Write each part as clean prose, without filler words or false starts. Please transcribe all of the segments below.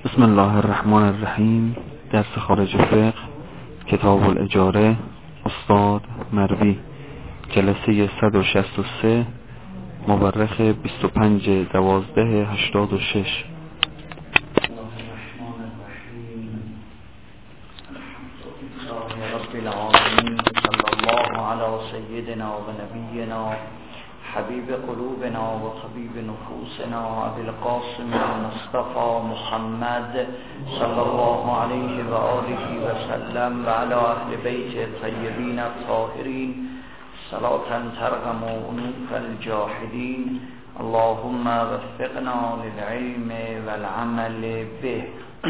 بسم الله الرحمن الرحیم. درس خارج فقه، کتاب الاجاره، استاد مروی، جلسه 163، مورخ 25/12/86. رب العالمین، صلی الله علی سیدنا و نبینا حبیب قلوبنا و طبیب نفوسنا ابی القاسم المصطفى محمد صلی الله علیه و آله و سلم و علی اهل بیت الطیبین الطاهرین صلاة ترغم انوف الجاحدین. اللهم وفقنا للعلم والعمل به.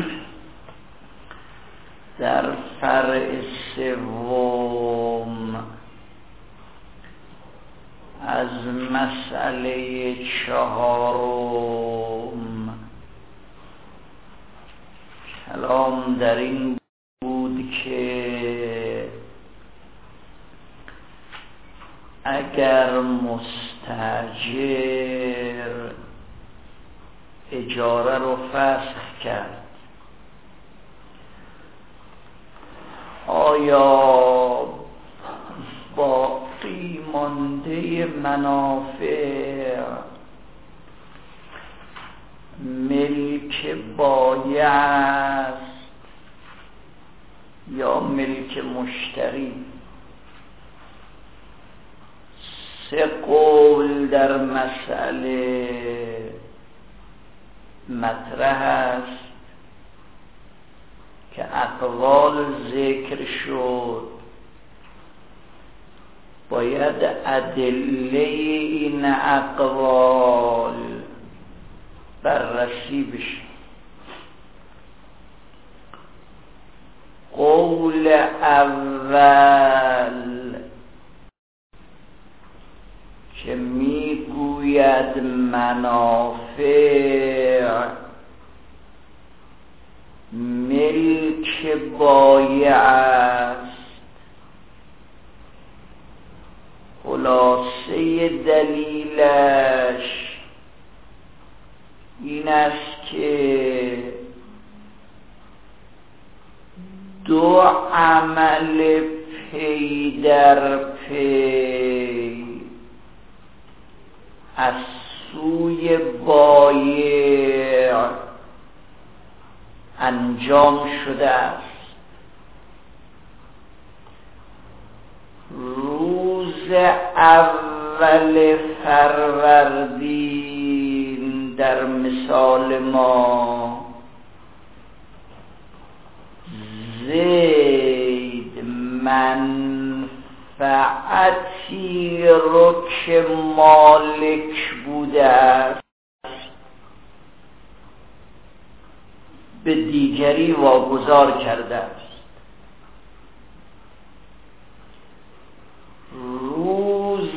در فرع سوم از مسئله 4 کلام در این بود که اگر مستاجر اجاره رو فسخ کرد، آیا باقی مانده منافع ملک بایع است یا ملک مشتری؟ 3 قول در مسئله مطرح است که اقوال ذکر شد. باید ادله این اقوال بررسی بشه. قول اول که میگوید منافع ملک بایع است، خلاصه دلیلش این است که 2 عمل پی در پی از سوی بایع انجام شده است. روز اول فروردین در مثال ما زید منفعتی رو که مالک بوده است به دیگری واگذار کرده است. روز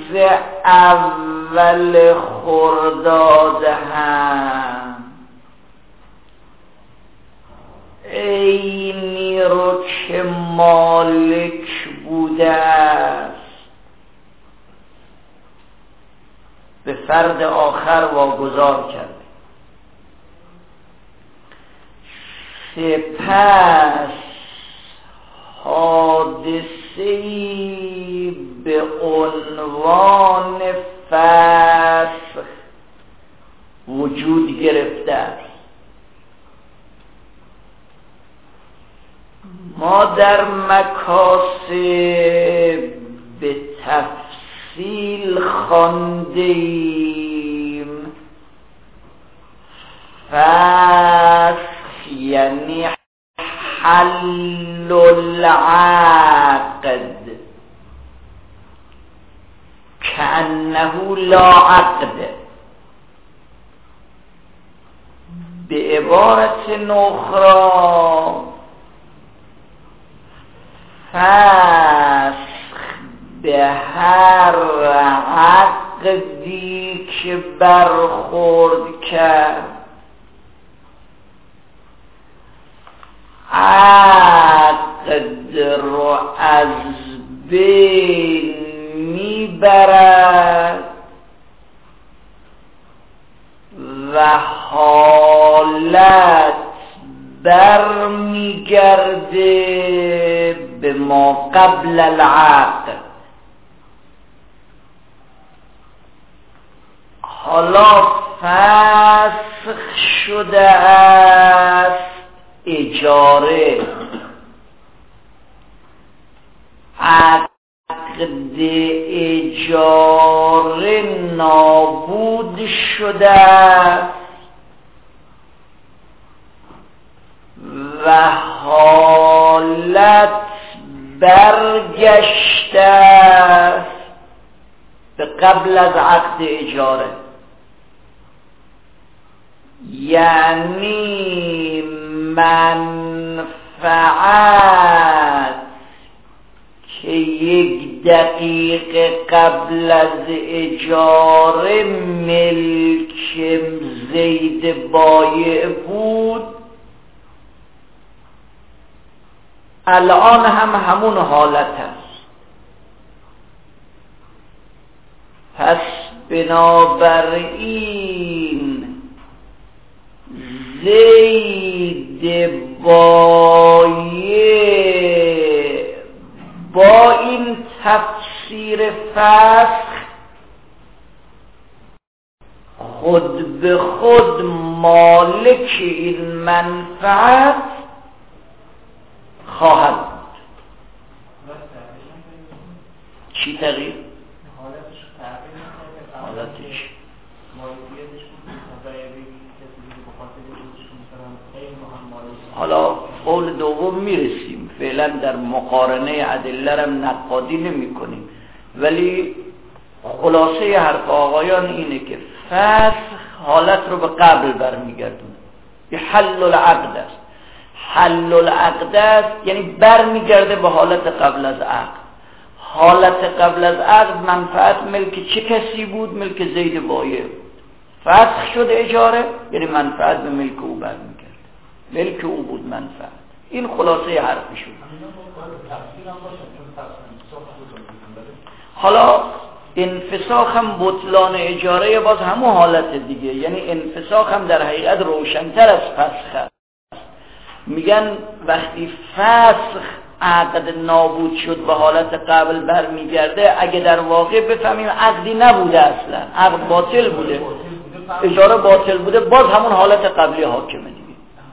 اول خرداد هم عینی رو که مالک بوده است به فرد آخر واگذار کرده. سپس حادثه‌ای به عنوان فسخ وجود گرفته است. ما در مکاسب به تفصیل خواندیم فسخ یعنی حل العقد کأنه لا عقد. به عبارت اخرى فسخ به هر عقدی که برخورد کرد عقد رو از بین میبرد و حالت برمیگرده به ما قبل العقد. حالا فسخ شده است اجاره، عقد اجاره نابود شده است و حالت برگشته است به قبل از عقد اجاره. یعنی منفعت که 1 دقیقه قبل از اجاره ملک زید بایع بود، الان هم همون حالت است. پس بنابراین زید بایع با این تفسیر فسخ خود به خود مالک این منفعت خواهد بود. چی تغییر؟ حالتش حالا قول دوم میرسیم، فعلا در مقارنه ادله رم نقادی نمی کنیم، ولی خلاصه حرف آقایان اینه که فسخ حالت رو به قبل برمیگردونه. یه حل العقد است. حل العقد است یعنی برمیگرده به حالت قبل از عقد. حالت قبل از عقد منفعت ملک چه کسی بود؟ ملک زید بایع بود. فسخ شد اجاره یعنی منفعت به ملک او برمیگرده. ملک او بود منفعت. این خلاصه حرفشون. حالا انفساخ هم بطلان اجاره باز همون حالت دیگه، یعنی انفساخ هم در حقیقت روشن‌تر از فسخ است. میگن وقتی فسخ عقد نابود شد به حالت قبل برمیگرده، اگه در واقع بفهمیم عقدی نبوده، اصلا عقد باطل بوده، اجاره باطل بوده، باز همون حالت قبلی حاکمه دیگه.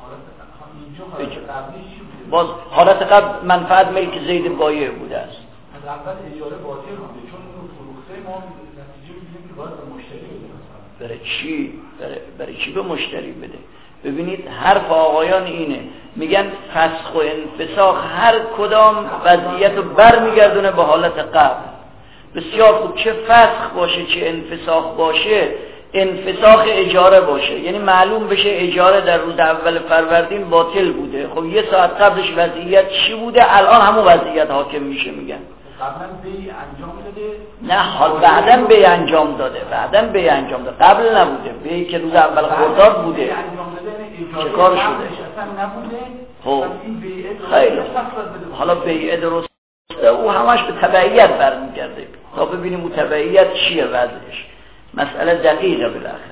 باز حالت قبل منفعت ملک زید بایع بوده است. اول اجاره باطل بوده چون اون فروخته، ما نتیجه میگیریم که باید به مشتری بده. برای چی به مشتری بده؟ ببینید حرف آقایان اینه، میگن فسخ و انفساخ هر کدام وضعیت رو برمیگردونه به حالت قبل. بسیار خوب، چه فسخ باشه چه انفساخ باشه، انفساخ اجاره باشه یعنی معلوم بشه اجاره در روز اول فروردین باطل بوده. خب 1 ساعت قبلش وضعیت چی بوده؟ الان همون وضعیت حاکم میشه. میگن قبلا بی انجام داده؟ نه، حال بعدن بی انجام داده، قبل نبوده. بی که روز اول خرداد بوده. چه کار شده؟ خب خیلی حالا بیعه درسته، او همش به تبعیت برمیگرده تا ببینیم اون تبعیت چیه وضعش. مسئله دقیقه بالاخره.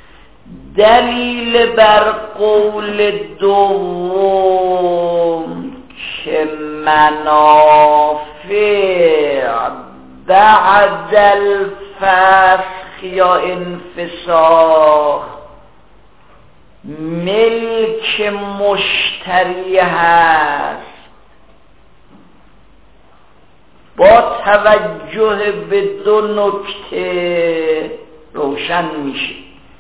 دلیل بر قول دوم که منافع بعد الفسخ یا انفساخ ملک مشتری هست، با توجه به 2 نکته روشن میشه.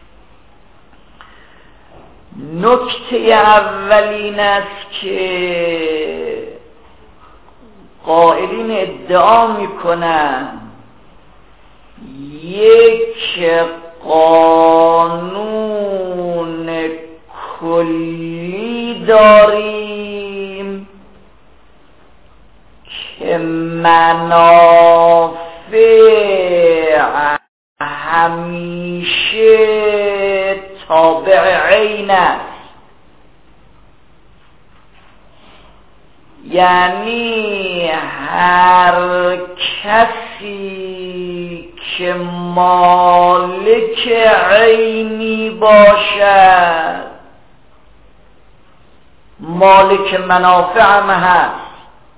نکته اولین است که قائلین ادعا میکنن یک قانون کلی داریم که منافع همیشه تابع عین است. یعنی هر کسی که مالک عینی باشد مالک منافع هم هست.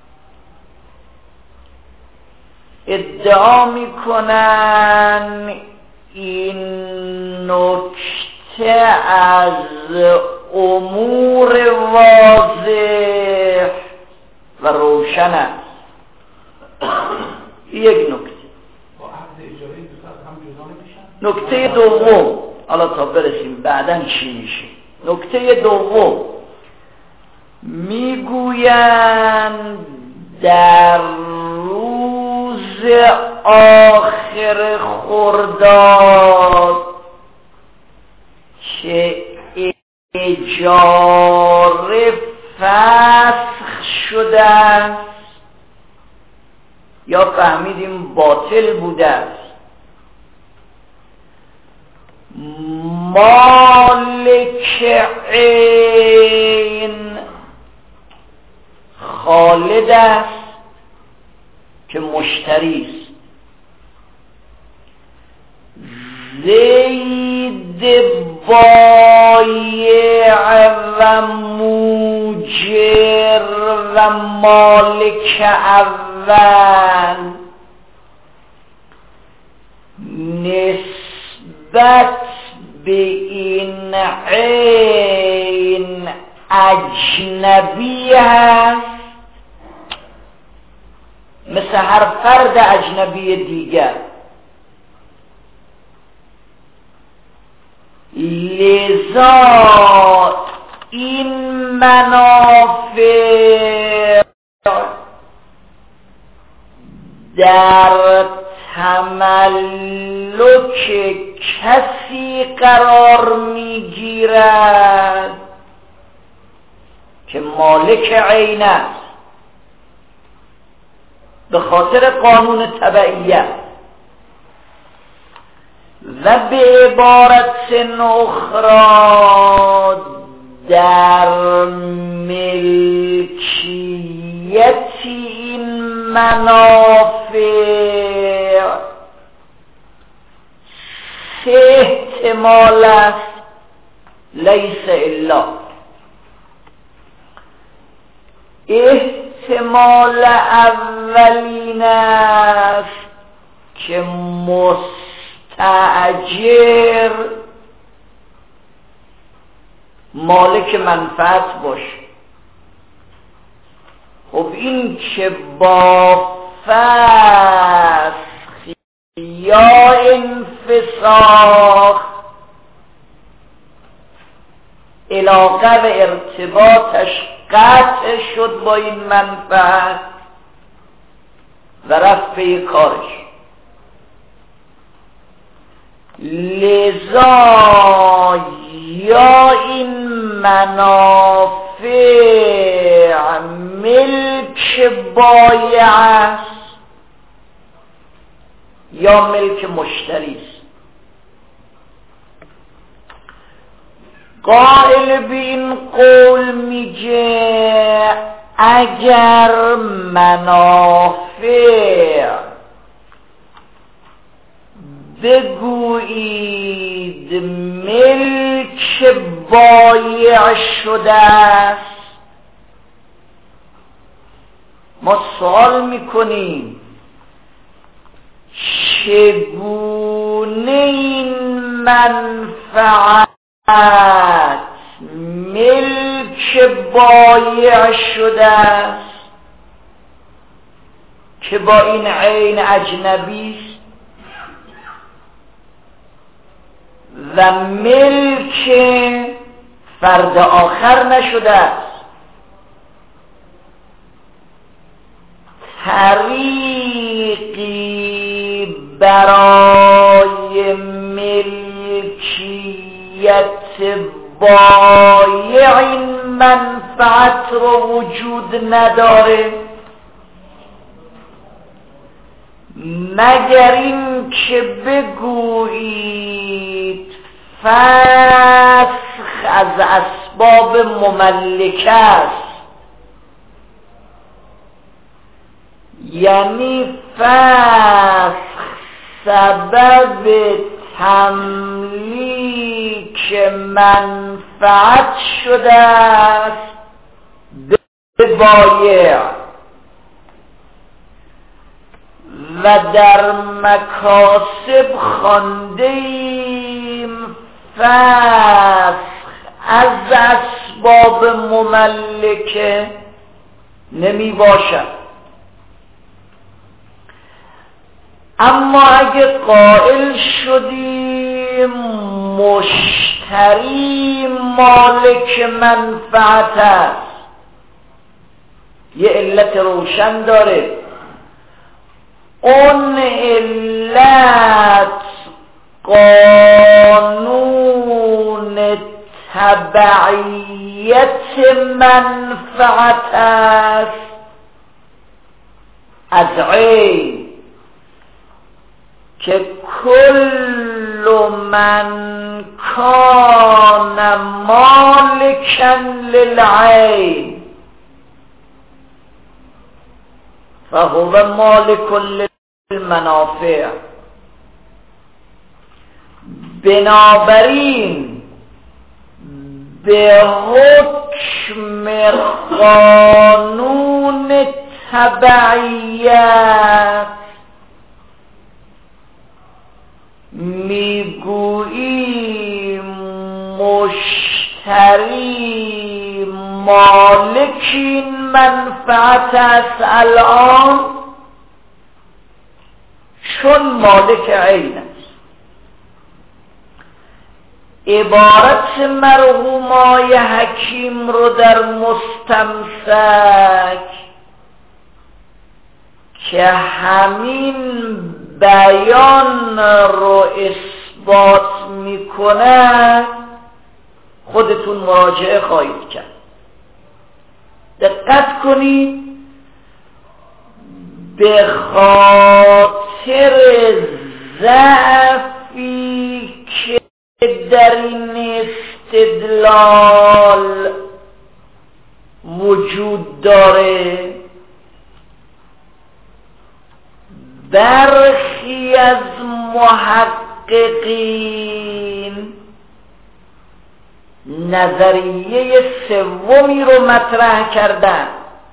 ادعا میکنن این نکته از امور واضح و روشن است. یک نکته. نکته دوم، حالا تا برسیم بعدن چی میشه. نکته دوم، میگویند در روز آخر خرداد که اجاره فسخ شده است یا فهمیدیم باطل بوده است، مالک عین خالد است که مشتری است. زید بایع و موجر و مالک اول نسبت به این عین اجنبی است مثل هر فرد اجنبی دیگر. لذا این منافع در تملک کسی قرار میگیرد که مالک عین است به خاطر قانون تبعیت، و به عبارت اخرى در ملکیت این منافع سه احتمال است لیس الا. احتمال اولین است که مستأجر مالک منفعت باشه. خب این که با فسخ یا انفساخ علاقه و ارتباطش قطع شد با این منفعت و رفت به کارش، لذا یا این منافع ملک بایع است یا ملک مشتری است. قائل به این قول میگه اگر منافع بگویید ملک بایع شده است، ما سوال میکنیم چگونه این منفعت ملک بایع شده است که با این عین اجنبی است و ملک فرد آخر نشده است. طریقی برای ملکیت بایع این منفعت رو وجود نداره مگر این که بگویید فسخ از اسباب مملکه است، یعنی فسخ سبب تملیک منفعت شده است به بایع و در مکاسب خواندیم فسخ از اسباب مملکه نمی باشد. اما اگه قائل شدیم مشتری مالک منفعت است، یه علت روشن داره، اون علت قانون تبعیت منفعت است از عین، که کل من کان مالکا للعین فهو مالک للمنافع. بنابراین به حکم قانون تبعیت میگوییم مشتری مالک این منفعت است الان، چون مالک عین است. عبارت مرحومای حکیم رو در مستمسک که همین بیان رو اثبات میکنه خودتون مراجعه خواهید کرد. دقت کنید، به خاطر ضعفی که در این استدلال وجود داره، برخی از محققین نظریه سومی رو مطرح کردن.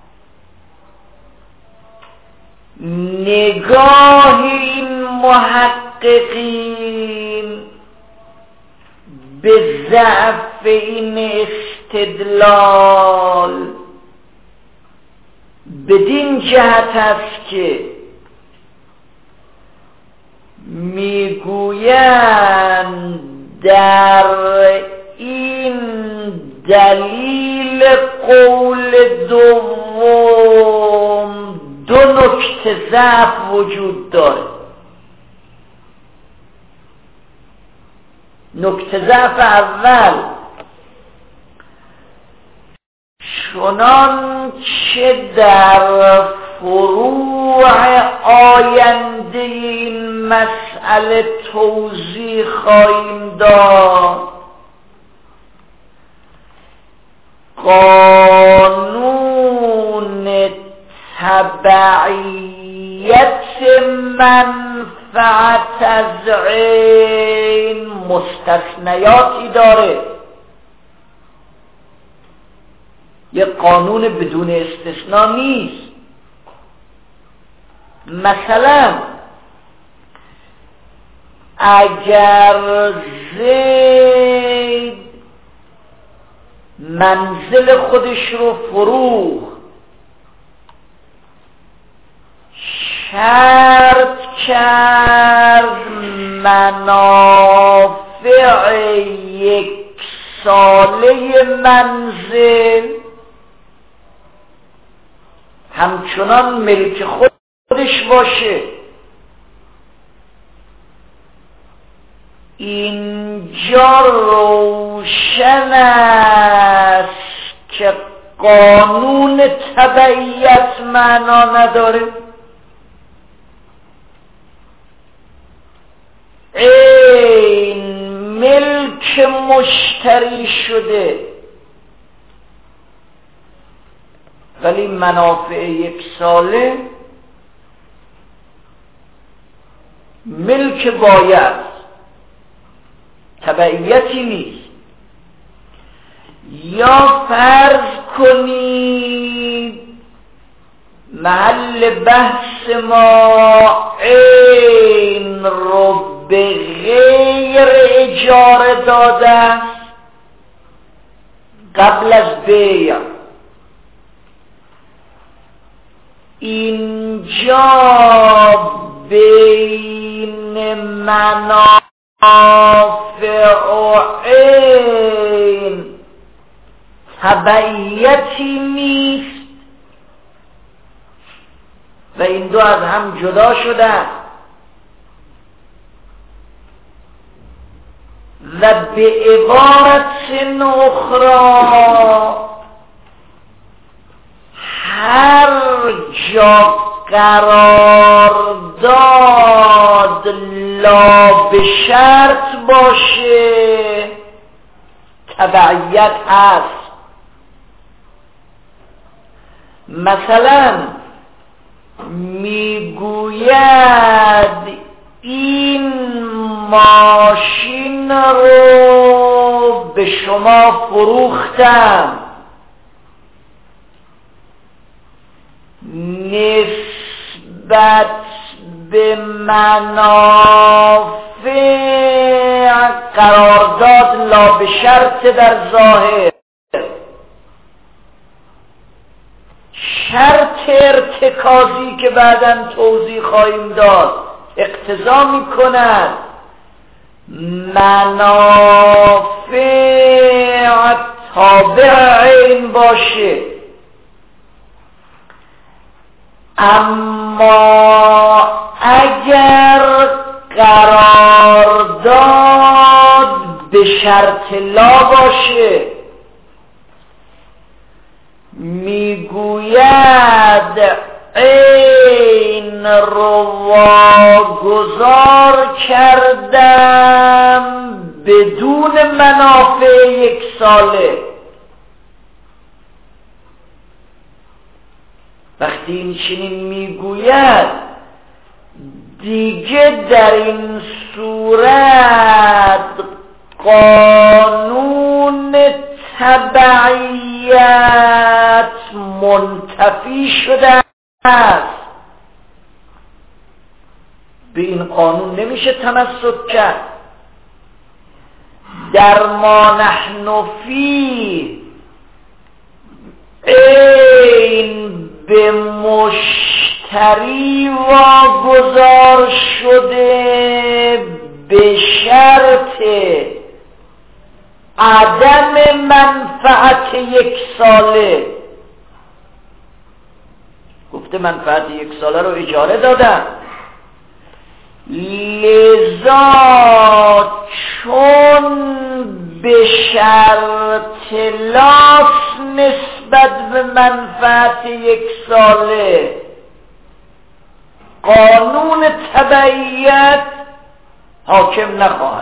نگاه این محققین به ضعف این استدلال بدین جهت است که میگویند در این دلیل قول دوم دو نکته ضعف وجود داره. نکته ضعف اول، چنان چه در فروع آینده این مسئله توضیح خواهیم داد، قانون تبعیت منفعت از عین مستثنیاتی داره. یه قانون بدون استثنا نیست. مثلا اگر زید منزل خودش رو فروخت، شرط کرد منافع یک ساله منزل همچنان ملک خودش باشه، اینجا روشن است که قانون تبعیت معنا نداره. این ملک مشتری شده ولی منافع یک ساله ملک باید، تبعیتی نیست. یا فرض کنید محل بحث ما عین رو به غیر اجاره داده است قبل از بیع. اینجا بین منافع و عین تبعیتی نیست و این دو از هم جدا شدن و به عبارت اخرى هر جا قرارداد لا به شرط باشه تبعیت هست. مثلا میگوید این ماشین رو به شما فروختم نسبت به منافع قرارداد لا به شرط در ظاهر، شرط ارتکازی که بعداً توضیح خواهیم داد اقتضا می کند منافع تابع عین باشه. اما اگر قرارداد به شرط لا باشه، میگوید عین رو واگذار کردم بدون منافع 1 ساله. وقتی این چنین میگوید دیگه در این صورت قانون تبعیت منتفی شده است. به این قانون نمیشه تمسک کرد. در ما نحن فی این به مشتری واگذار شده به شرط عدم منفعت 1 ساله. گفته منفعت 1 ساله رو اجاره دادن، لذا چون به شرط لاس نسبت به منفعت 1 ساله قانون تبعیت حاکم نخواهد.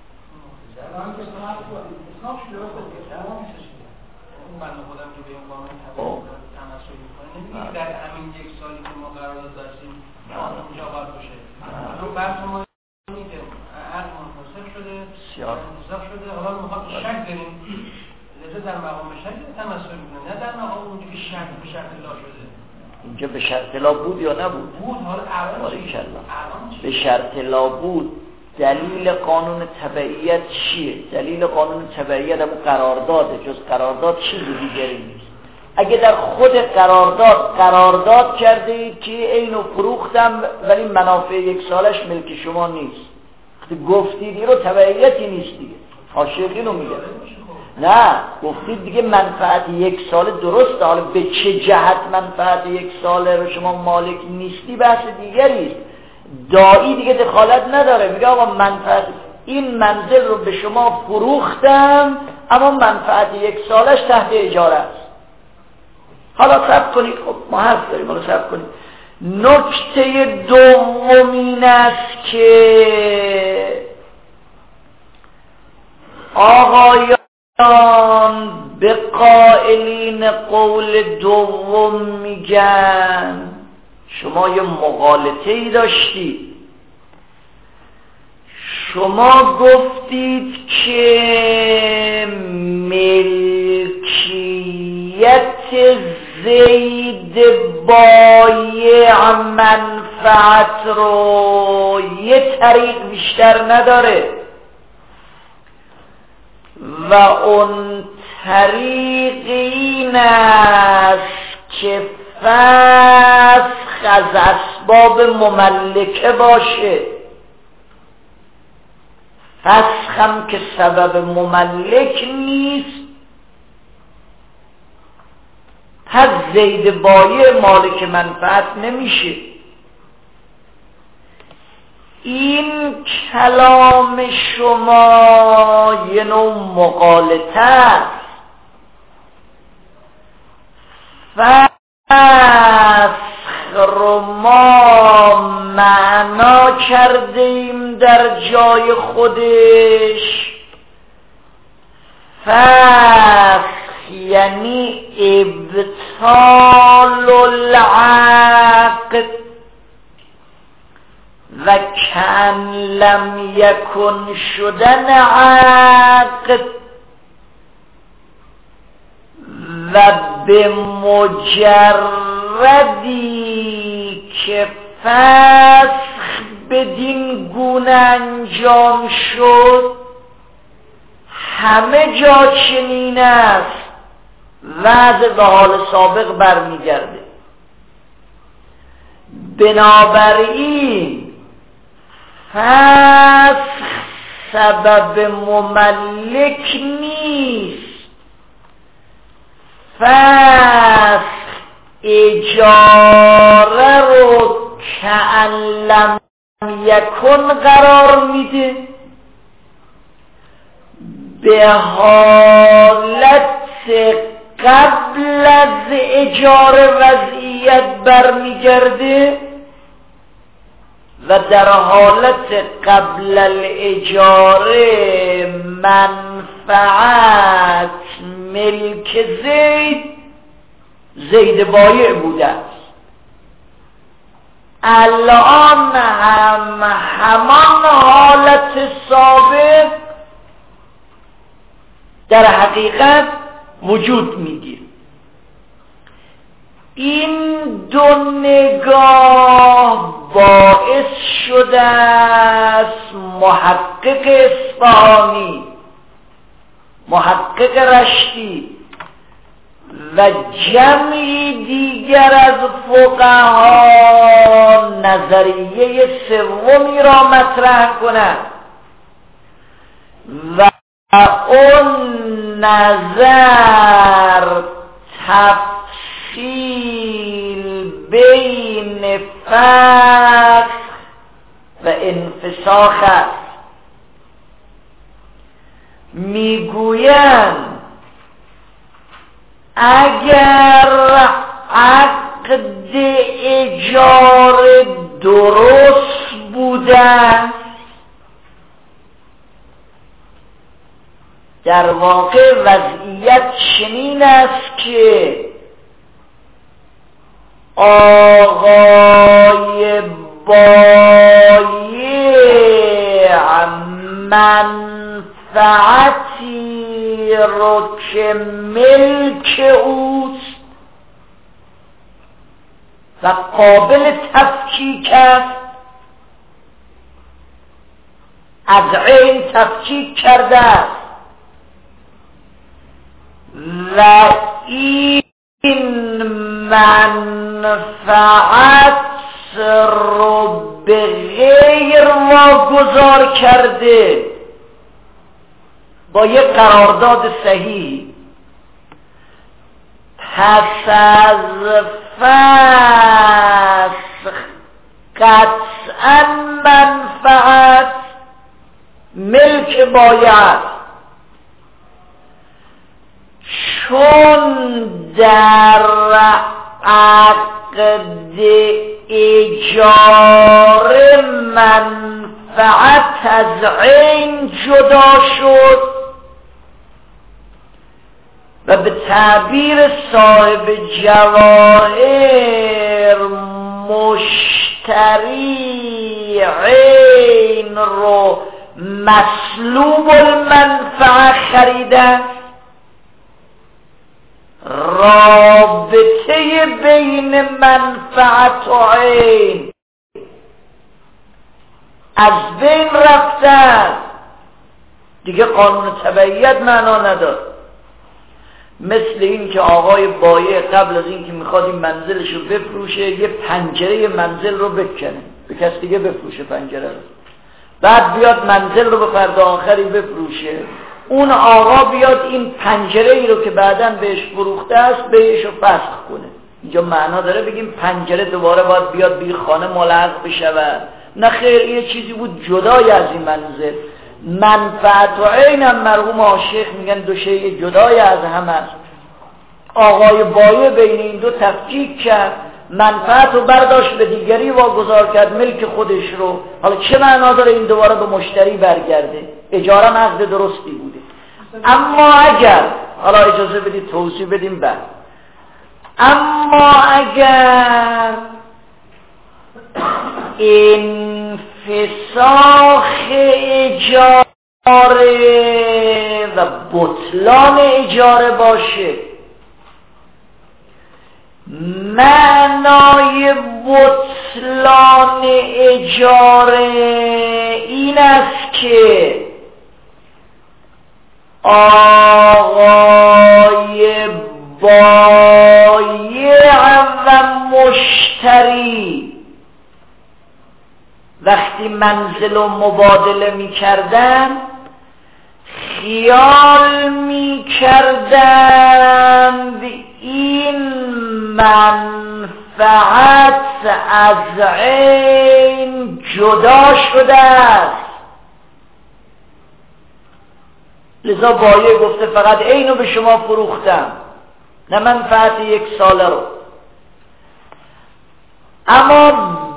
در همین 1 سالی که ما قرارداد داشتیم اونجا باید باشه. چون بحث ما اینه که عقد منفصل شده، انتزاع شده، حالا میخواد شک داریم، لذا در مقام شک تمثل میکنه، نه در مقام اونجا که شک به شرط لا شده. اینجا به شرط لا بود یا نبود؟ بود. حالا به شرط لا بود. دلیل قانون تبعیت چیه؟ دلیل قانون تبعیت هم قرارداده، جز قرارداد چیز دیگری نیست. اگه در خود قرارداد کرده اید که اینو فروختم ولی منافع 1 سالش ملک شما نیست، گفتید این رو تبعیتی نیست دیگه. حاشیه رو میگه نه، گفتید دیگه منفعت 1 ساله درسته، حالا به چه جهت منفعت 1 ساله رو شما مالک نیستی بحث دیگری است. داعی دیگه دخالت نداره، میگه آقا منفعت این منزل رو به شما فروختم اما منفعت 1 سالش تحت اجاره است. حالا صبر کنید، خب ما حرف داریم، حالا صبر کنید. نکته دوم این است که آقایان به قائلین قول دوم میگن شما یه مغالطه‌ای داشتید. شما گفتید که ملکیت زید بایع منفعت رو یه طریق بیشتر نداره و اون طریق این است که فسخ از اسباب مملکه باشه. فسخ هم که سبب مملک نیست، پس زید بایع مالک منفعت نمیشه. این کلام شما یه نوع مغالطه است. فسخ رو ما معنا کردیم در جای خودش. فسخ یعنی ابطال العقد و کأن لم یکن شدن عقد و به مجردی که فسخ بدین گونه انجام شد، همه جا چنین است، وضع به حال سابق برمیگرده. بنابراین فسخ سبب مملک نیست. فسخ اجاره رو کأن لم یکن قرار میده، به حالت قبل از اجاره وضعیت برمیگرده و در حالت قبل الاجاره منفعت ملک زید بایع بوده است. الان هم همان حالت سابق در حقیقت وجود میگیره. این دو نگاه باعث شده است محقق اصفهانی، محقق رشتی و جمعی دیگر از فقها نظریه سومی را مطرح کنند و اون نظر تفصیل بین فسخ و انفساخ است. میگویند اگر عقد اجاره درست بوده، در واقع وضعیت چنین است که آقای بایع منفعتی رو که ملک اوست و قابل تفکیک است، از عین تفکیک کرده است و این منفعت رو به غیر واگذار کرده با یک قرارداد صحیح. پس از فسخ قطعا منفعت ملک بایع، چون در عقد اجاره منفعت از عین جدا شد و به تعبیر صاحب جواهر مشتری عین رو مسلوب المنفعه خریده، بین منفعت و عین از بین رفتن، دیگه قانون تبعیت معنا نداره. مثل این که آقای بایع قبل از این که میخواد این منزلش رو بفروشه یه پنجره منزل رو بکنه، به کس دیگه بفروشه پنجره رو، بعد بیاد منزل رو به فرد آخری بفروشه، اون آقا بیاد این پنجره ای رو که بعداً بهش فروخته است بهش رو فسخ کنه. اینجا معنا داره بگیم پنجره دوباره باید بیاد بی خانه ملحق بشود؟ نه خیر، یه چیزی بود جدای از این منزل. منفعت و عین هم مرحوم عاشق میگن دو شیء جدای از هم است. آقای بایع بین این دو تفکیک کرد، منفعت رو برداشت به دیگری واگذار کرد، ملک خودش رو. حالا چه معنا داره این دوباره به مشتری برگرده؟ اجاره عقد درستی بوده. اما اگر، حالا اجازه بدید توضیح بدیم بعد، اما اگر انفساخ اجاره و بطلان اجاره باشه، معنای بطلان اجاره این است که آقای بایع و مشتری وقتی منزل و مبادله می کردن خیال می کردند این منفعت از عین جدا شده است، لذا بایع گفته فقط عینو به شما فروختم، نه منفعت 1 ساله رو. اما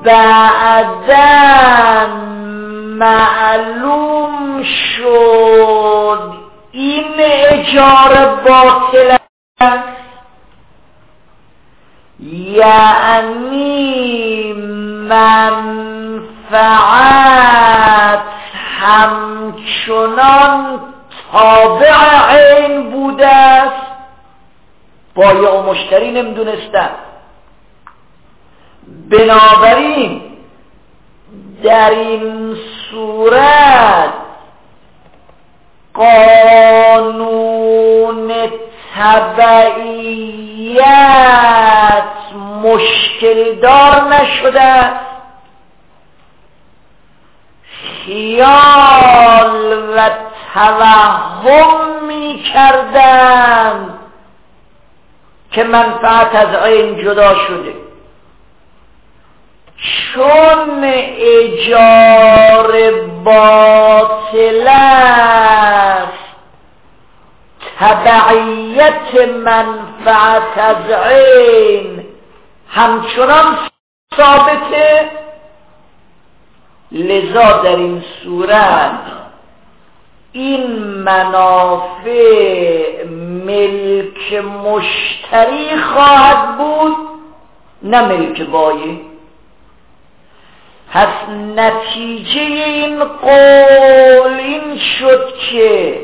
بعداً معلوم شد این اجاره باطل است، یعنی منفعت همچنان تابع عین بوده است، بایع و مشتری نمیدونستن. بنابراین در این صورت قانون تبعیت مشکل دار نشده، خیال و توهم می کردند که منفعت از عین جدا شده. چون اجاره باطل است، تبعیت منفعت از عین همچنان ثابته، لذا در این صورت این منافع ملک مشتری خواهد بود نه ملک بایع. پس نتیجه این قول این شد که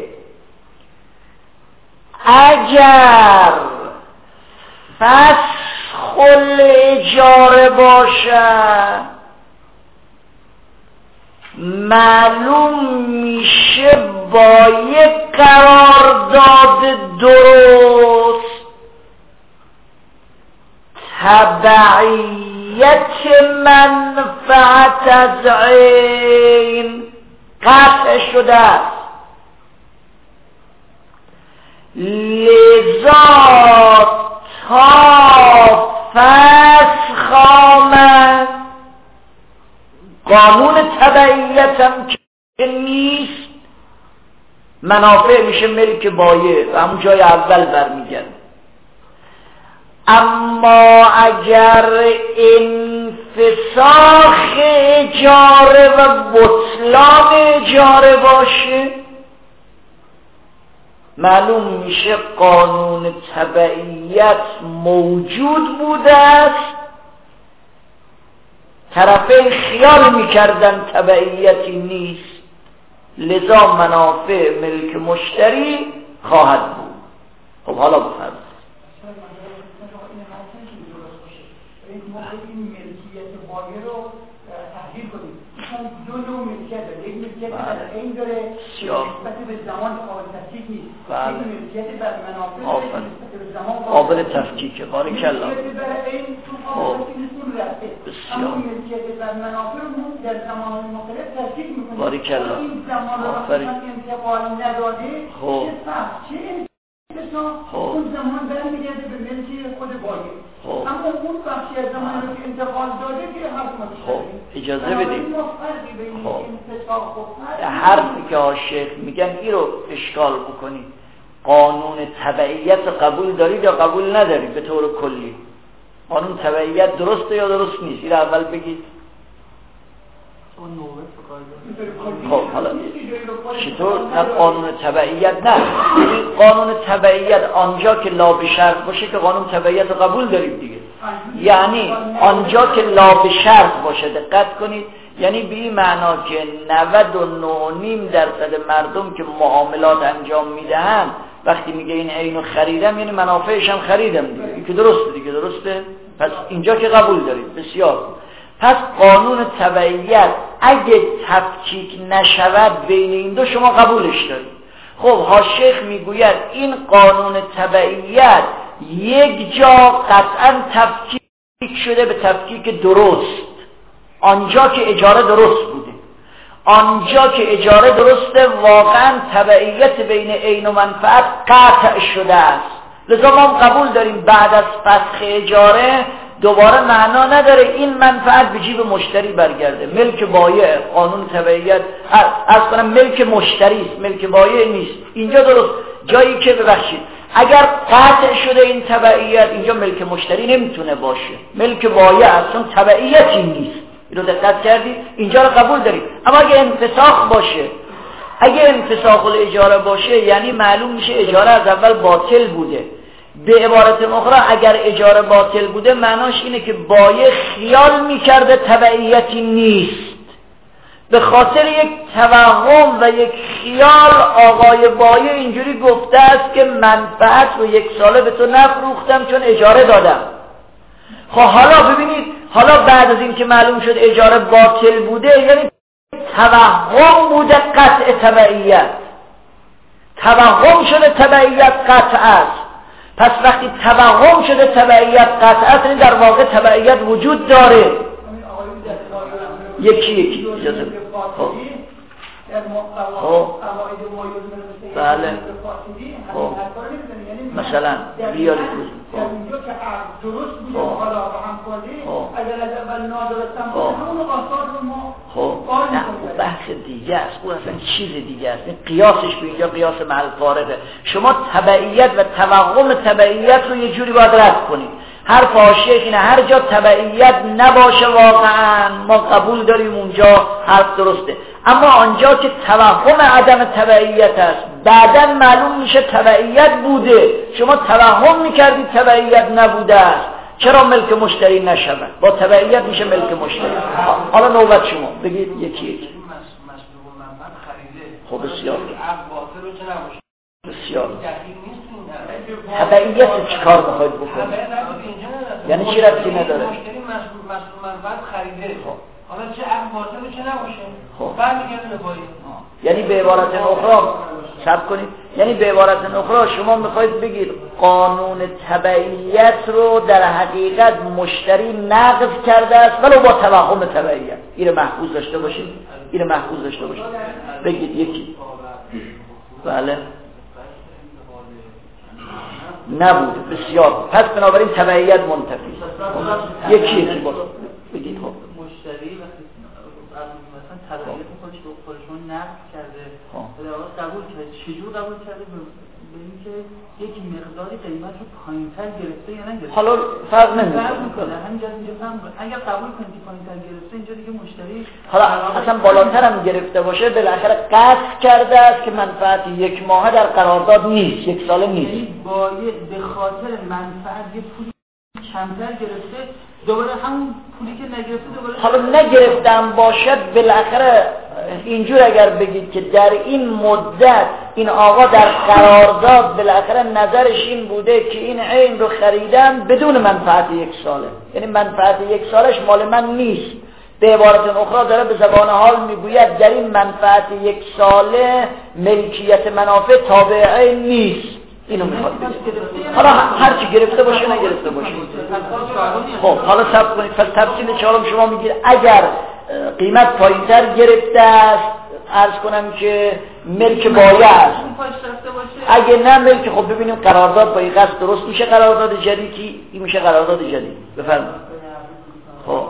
اگر فسخ الاجاره باشد معلوم میشه با یک قرارداد درست تبعیت منفعت از عین قطع شده است. لذا تا فسخ آمد قانون تبعیت هم که نیست، منافع میشه ملک بایع و همون جای اول برمیگرده. اما اگر انفساخ اجاره و بطلان اجاره باشه معلوم میشه قانون تبعیت موجود بوده است، طرفین خیال میکردن تبعیتی نیست، لذا منافع ملک مشتری خواهد بود. خب حالا بفرمایید. موقع این ملکیت بایع رو تحلیل کنیم. چون دو نوع ملکیت داره، یک ملکیت در عین داره نسبت به زمان قابل تفکیک نیست، یک ملکیت بر منافع داره نسبت به زمان قابل تفکیکه. بارک الله. ملکیت بر عین تو قابل تفکیک نیست، اون رفته. اما ملکیت بر منافع رو در زمان مختلف تفکیک میکنیم. بارک الله. این زمان رو انتقال نداده چه فرق چه اون زمان برمیگرده به ملکی خود بایع. اما اون بخشی از زمان رو که انتقال داده که حرف مشتری. اجازه بدید. حرفی که شیخ میگن این رو اشکال بکنید. قانون تبعیت قبول دارید یا قبول ندارید به طور کلی؟ قانون تبعیت درسته یا درست نیست؟ این رو اول بگید. خب حالا چطور؟ نه قانون تبعیت نه. قانون تبعیت آنجا که لا به شرط باشه که قانون تبعیت قبول دارید دیگه. یعنی آنجا که لا به شرط باشه، دقت کنید، یعنی به این معنا که 99.5% مردم که معاملات انجام میدهن وقتی میگه این عینو خریدم یعنی منافعش هم خریدم دیگه. این که درسته دیگه، درسته؟ پس اینجا که قبول دارید. بسیار. پس قانون تبعیت اگه تفکیک نشود بین این دو شما قبولش دارید. خب شیخ میگوید این قانون تبعیت یک جا قطعا تفکیک شده به تفکیک درست، آنجا که اجاره درست بوده، آنجا که اجاره درسته واقعا تبعیت بین عین و منفعت قطع شده است. لذا ما قبول داریم بعد از فسخ اجاره دوباره معنا نداره این منفعت به جیب مشتری برگرده. ملک بایع قانون تبعیت اصلا ملک مشتری است، ملک بایع نیست. اینجا درست جایی که ببخشید اگر قطع شده این تبعیت اینجا ملک مشتری نمیتونه باشه، ملک بایع اصلا تبعیتی نیست. اینو دقت کردید؟ اینجا رو قبول دارید. اما اگه انفساخ باشه، اگه انفساخ الاجاره باشه یعنی معلوم میشه اجاره از اول باطل بوده. به عبارت اخرى اگر اجاره باطل بوده معناش اینه که بایع خیال میکرده تبعیتی نیست، به خاطر یک توهم و یک خیال آقای بایع اینجوری گفته است که منفعت رو 1 ساله به تو نفروختم چون اجاره دادم. خب حالا ببینید، حالا بعد از این که معلوم شد اجاره باطل بوده یعنی توهم بوده قطع تبعیت، توهم شده تبعیت قطع است. پس وقتی توهم شده تبعیت قطع است یعنی در واقع تبعیت وجود داره. یکی اجازه بله مثلا بیاری اینجا که درست بوده حالا با هم کنده اگر از اول نادرستم باشه اون آثار رو ما نه اون بحث دیگه است، اون اصلا چیز دیگه است. قیاسش به اینجا قیاس محل فارغه. شما تبعیت و توهم تبعیت رو یه جوری باید رد کنید. حرف شیخ اینه هر جا تبعیت نباشه واقعا ما قبول داریم اونجا حرف درسته، اما آنجا که توهم عدم تبعیت است بعداً معلوم میشه تبعیت بوده، شما توهم میکردید تبعیت نبوده است، چرا ملک مشتری نشود؟ با تبعیت میشه ملک مشتری. حالا نوبت شما بگید یکی خب بسیار بسیار تبعیت چی کار میخواید بکنید؟ یعنی چی ربطی نداره؟ مشتری مسئول منفعت خریده حالا چه عقل باطل چه نباشه برمیگرده به بایع. یعنی به عبارت اخرى صبر کنید، یعنی به عبارت اخرى شما میخواید بگید قانون تبعیت رو در حقیقت مشتری نقض کرده است ولو با توهم تبعیت. این محفوظ داشته باشید، این محفوظ داشته باشید. بگید یکی بله نبود. بسیار. پس بنابراین تبعیت منتفی. یکی باز بگید. خب مشتری وقتی مثلا تبعیت خودشون نقض کرده در واقع قبول کرده، چجور قبول کرده؟ به اینکه یک مقداری قیمت رو پایین‌تر گرفته یا نگرفته. حالا فرق نمی‌کنه. اینجا فهم اگر قبول کنید که پایین‌تر گرفته اینجا دیگه مشتری حالا اصلا بالاتر هم گرفته باشه بالاخره قطع کرده است که منفعت 1 ماهه در قرارداد نیست، 1 ساله نیست. باید به خاطر منفعت یه پولی کمتر گرفته دوباره همون پولی که نگرفته دوباره حالا نگرفتم باشد بالاخره اینجور اگر بگید که در این مدت این آقا در قرارداد بالاخره نظرش این بوده که این عین رو خریدم بدون منفعت 1 ساله، یعنی منفعت 1 سالش مال من نیست، به عبارت اخرى داره به زبان حال میگوید در این منفعت 1 ساله ملکیت منافع تابع عین نیست. اینو میخواد حالا هر چی گرفته باشه نگرفته باشه. خب حالا صبر کنید. پس تفصیل چهارم شما میگید اگر قیمت پایینتر گرفته است عرض کنم که ملک بایع است، اگه نه ملک خب ببینیم قرارداد با این قصد درست میشه، قرارداد جدیدی این میشه قرارداد جدید. بفرمایید. خب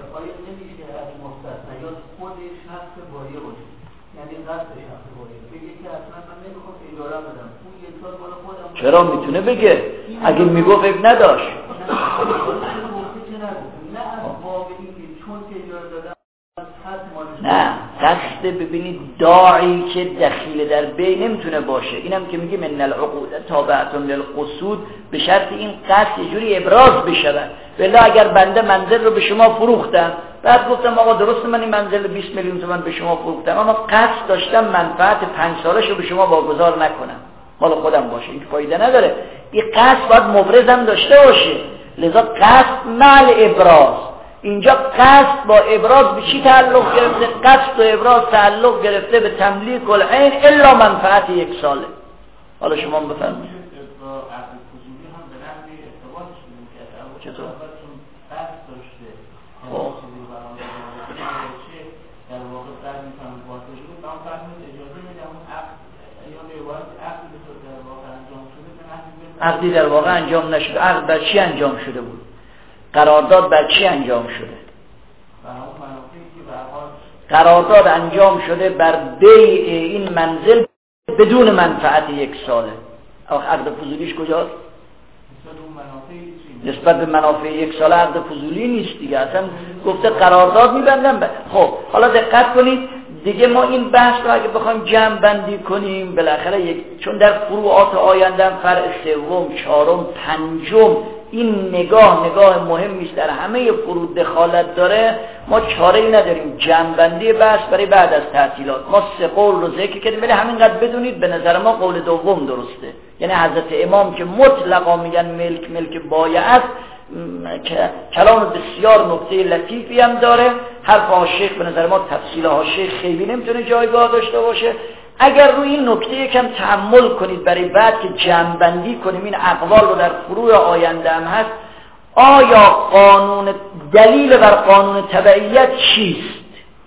چرا میتونه بگه؟ اگه میگفت اب نداشت. نه قصد ببینید داعی که دخیل در بی نمیتونه باشه. اینم که میگه من العقود تابعتون للقصود، به شرط این قصد یه جوری ابراز بشود. والله اگر بنده منزل رو به شما فروختم، بعد گفتم آقا درست من این منزل 20 میلیون تومان به شما فروختم، اما قصد داشتم منفعت 5 سالش رو به شما واگذار نکنم، مال خودم باشه، این فایده نداره. این قصد باید مبرزم داشته باشه. لذا قصد مع ابراز. اینجا قصد با ابراز به چی تعلق گرفته؟ قصد و ابراز تعلق گرفته به تملیک العین الا منفعت 1 ساله. حالا شما بفرمایید. چطور؟ خب عقدی در واقع انجام نشده. عقد بر چی انجام شده بود؟ قرارداد بر چی انجام شده؟ قرارداد انجام شده بر بیع این منزل بدون منفعت 1 ساله. عقد فضولیش کجاست؟ نسبت به منافع 1 ساله عقد فضولی نیست دیگه، اصلا گفته قرارداد میبندم. خب حالا دقت کنید دیگه، ما این بحث رو اگه بخوایم جمع بندی کنیم بالاخره چون در فروعات آینده فرع سوم، چهارم، پنجم این نگاه مهمی است، در همه فروع دخالت داره، ما چاره ای نداریم. جمع بندی بحث برای بعد از تعطیلات. ما 3 قول رو ذکر کردیم، ولی همینقدر بدونید به نظر ما قول دوم درسته. یعنی حضرت امام که مطلقا میگن ملک بایع است، کلام بسیار نکته لطیفی هم داره. حرف آشیخ به نظر ما تفصیل آشیخ خیلی نمیتونه جایگاه داشته باشه. اگر روی این نکته یکم تأمل کنید برای بعد که جمع‌بندی کنیم این اقوال رو در فروع آینده هم هست، آیا قانون دلیل بر قانون تبعیت چیست؟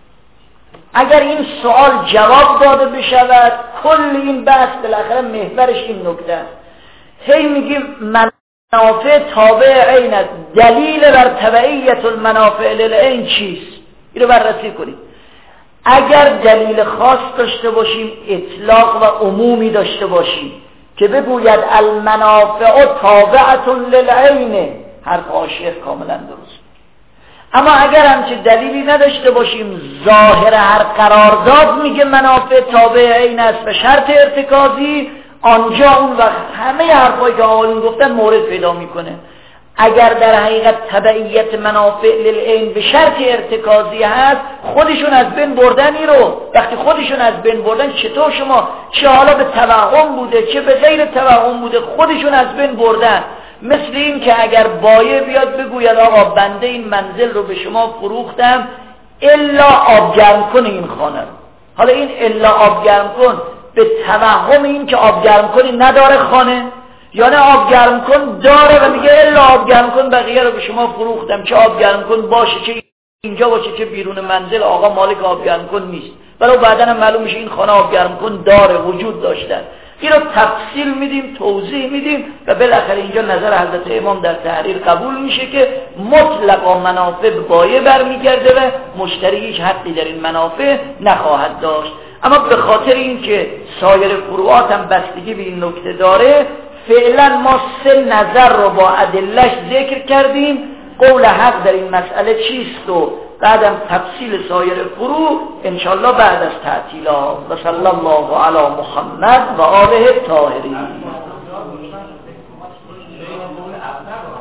اگر این سوال جواب داده بشود کل این بحث بالاخره محورش این نکته است. هی میگیم منافع تابع عین است، دلیل بر تبعیت المنافع للعین چیست؟ این رو بررسی کنید. اگر دلیل خاص داشته باشیم، اطلاق و عمومی داشته باشیم که بگوید المنافع تابعة للعین، حرف آشیخ کاملا درست. اما اگر همچه دلیلی نداشته باشیم، ظاهر هر قرارداد میگه منافع تابع عین است به شرط ارتکازی، آنجا اون وقت همه حرفایی که آقایون گفتن مورد پیدا میکنه. اگر در حقیقت تبعیت منافع للعین به شرط ارتکازی هست، خودشون از بین بردن این رو. وقتی خودشون از بین بردن، چطور شما چه حالا به توهم بوده چه به غیر توهم بوده خودشون از بین بردن. مثل این که اگر بایع بیاد بگوید آقا بنده این منزل رو به شما فروختم الا آب گرم کن این خانه رو. حالا این الا آب گرم کن به توهم این که آب گرم کنی نداره خانه، یا نه آب گرم کن داره و میگه الا آب گرم کن بقیه رو به شما فروختم، چه آب گرم کن باشه چه اینجا باشه چه بیرون منزل، آقا مالک آب گرم کن نیست. ولی بعداً هم معلوم میشه این خانه آب گرم کن داره، وجود داشته. این رو تفصیل میدیم، توضیح میدیم و بالاخره اینجا نظر حضرت امام در تحریر قبول میشه که مطلقا منافع به بایع برمیگرده و مشتری هیچ حقی در این منافع نخواهد داشت. اما به خاطر اینکه سایر فروعات هم بستگی به این نکته داره، فعلا ما 3 نظر رو با ادله‌اش ذکر کردیم. قول حق در این مسئله چیست و بعدم تفصیل سایر فروع انشالله بعد از تعطیلات. و صلی الله علی محمد و آله الطاهرین.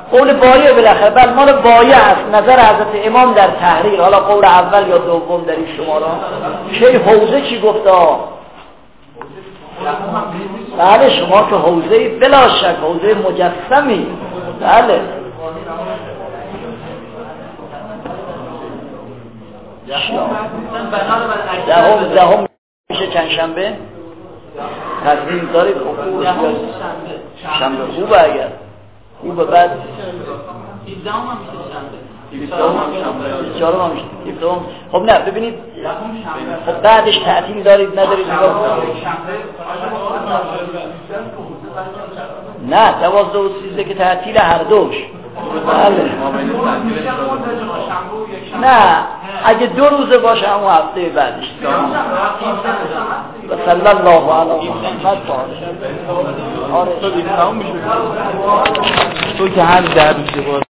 قول بایه بالاخره بل مال بایه است. نظر حضرت امام در تحریر، حالا قول اول یا دوم در این شمارا چه حوزه چی گفته؟ بله شما که حوزه بلا شک حوزه مجسمی. بله دهم میشه چند شنبه؟ تصمیم دارید؟ شنبه خوبه اگر خوبه بعد 17 هم میشه شنبه. خب نه ببینید خب بعدش تعطیل دارید ندارید؟ نه 12 و 13 که تعطیل هر دوش. بله نه اگه 2 روزه باشه همون هفته بعدش. و صلی الله علی محمد. تو که هر درسی